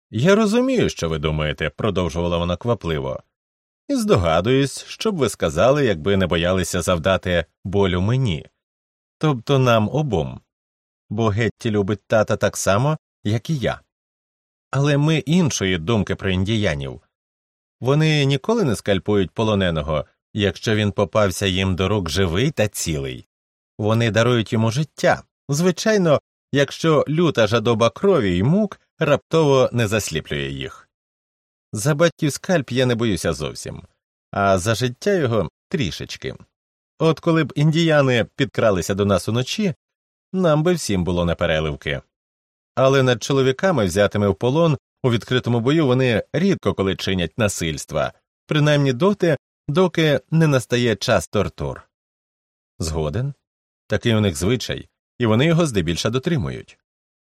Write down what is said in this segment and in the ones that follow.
Я розумію, що ви думаєте, продовжувала вона квапливо. І здогадуюсь, що б ви сказали, якби не боялися завдати болю мені. Тобто нам обом. Бо Гетті любить тата так само, як і я. Але ми іншої думки про індіянів. Вони ніколи не скальпують полоненого, якщо він попався їм до рук живий та цілий. Вони дарують йому життя, звичайно, якщо люта жадоба крові й мук раптово не засліплює їх. За батьків скальп я не боюся зовсім, а за життя його трішечки. От коли б індіяни підкралися до нас уночі, нам би всім було непереливки. Але над чоловіками, взятими в полон, у відкритому бою вони рідко коли чинять насильства, принаймні доти, доки не настає час тортур. Згоден? Такий у них звичай, і вони його здебільша дотримують.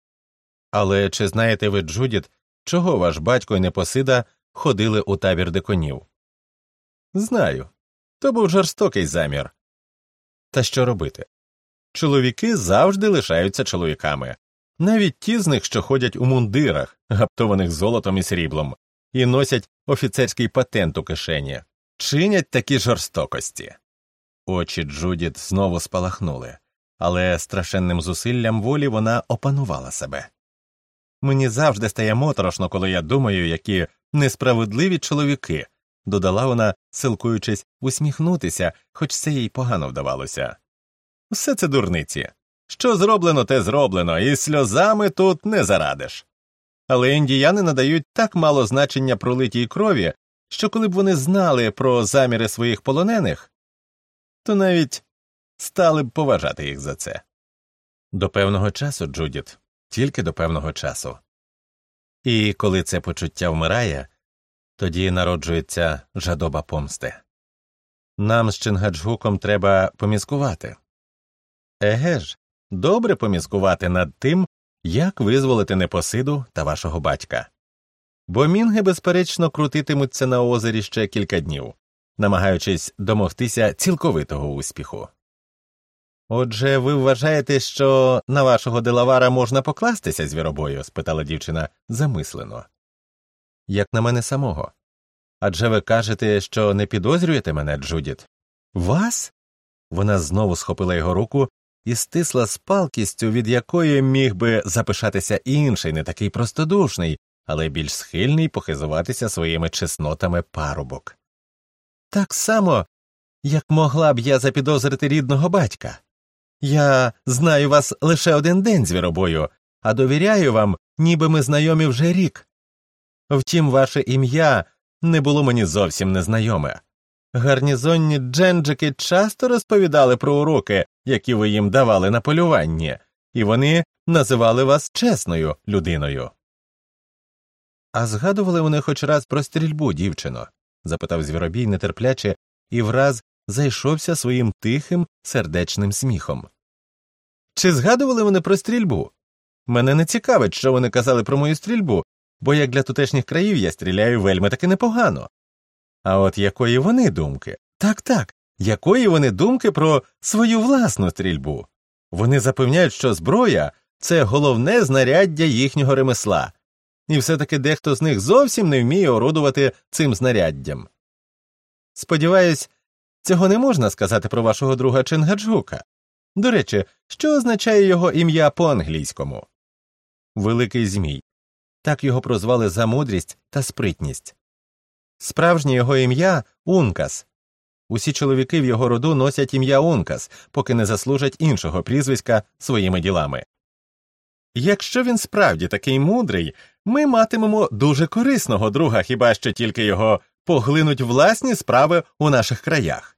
Але чи знаєте ви, Джудіт, чого ваш батько і Непосида ходили у табір дикунів? Знаю. То був жорстокий замір. Та що робити? Чоловіки завжди лишаються чоловіками. Навіть ті з них, що ходять у мундирах, гаптованих золотом і сріблом, і носять офіцерський патент у кишені, чинять такі жорстокості. Очі Джудіт знову спалахнули, але страшенним зусиллям волі вона опанувала себе. Мені завжди стає моторошно, коли я думаю, які несправедливі чоловіки, додала вона, силкуючись усміхнутися, хоч це їй погано вдавалося. Все це дурниці. Що зроблено, те зроблено, і сльозами тут не зарадиш. Але індіяни надають так мало значення пролитій крові, що коли б вони знали про заміри своїх полонених, то навіть стали б поважати їх за це. До певного часу, Джудіт, тільки до певного часу. І коли це почуття вмирає, тоді народжується жадоба помсти. Нам з Чингаджгуком треба поміскувати. Еге ж, добре поміскувати над тим, як визволити Непосиду та вашого батька. Бо мінги, безперечно, крутитимуться на озері ще кілька днів, намагаючись домогтися цілковитого успіху. Отже, ви вважаєте, що на вашого Делавара можна покластися, звіробою? Спитала дівчина замислено. Як на мене самого. Адже ви кажете, що не підозрюєте мене, Джудіт. Вас? Вона знову схопила його руку і стисла з палкістю, від якої міг би запишатися інший, не такий простодушний, але більш схильний похизуватися своїми чеснотами парубок. Так само, як могла б я запідозрити рідного батька. Я знаю вас лише один день, звіробою, а довіряю вам, ніби ми знайомі вже рік. Втім, ваше ім'я не було мені зовсім незнайоме. Гарнізонні дженджики часто розповідали про уроки, які ви їм давали на полюванні, і вони називали вас чесною людиною. А згадували вони хоч раз про стрільбу, дівчино? Запитав звіробій нетерпляче і враз зайшовся своїм тихим, сердечним сміхом. Чи згадували вони про стрільбу? Мене не цікавить, що вони казали про мою стрільбу, бо як для тутешніх країв я стріляю вельми таки непогано. А от якої вони думки? Так, якої вони думки про свою власну стрільбу? Вони запевняють, що зброя – це головне знаряддя їхнього ремесла. І все-таки дехто з них зовсім не вміє орудувати цим знаряддям. Сподіваюсь, цього не можна сказати про вашого друга Чингаджгука. До речі, що означає його ім'я по-англійському? Великий Змій. Так його прозвали за мудрість та спритність. Справжнє його ім'я – Ункас. Усі чоловіки в його роду носять ім'я Ункас, поки не заслужать іншого прізвиська своїми ділами. Якщо він справді такий мудрий, ми матимемо дуже корисного друга, хіба що тільки його поглинуть власні справи у наших краях.